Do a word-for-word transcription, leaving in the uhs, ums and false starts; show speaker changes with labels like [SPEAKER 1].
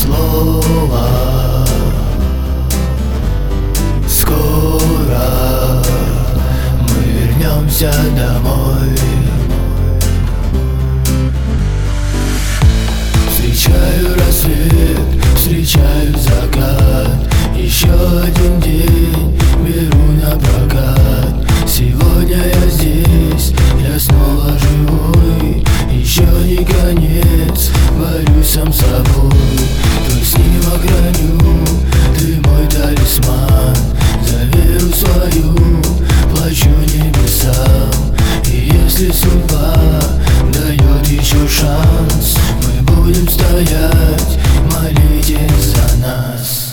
[SPEAKER 1] слова. Скоро мы вернемся домой. Встречаю рассвет, встречаю закат. Еще один день беру на прокат. Сегодня я здесь, я снова живой. Еще не конец, борюсь сам с собой. Твой снимок храню, ты мой талисман. За веру свою плачу небесам. И если судьба дает еще шанс, мы будем стоять, молитесь за нас.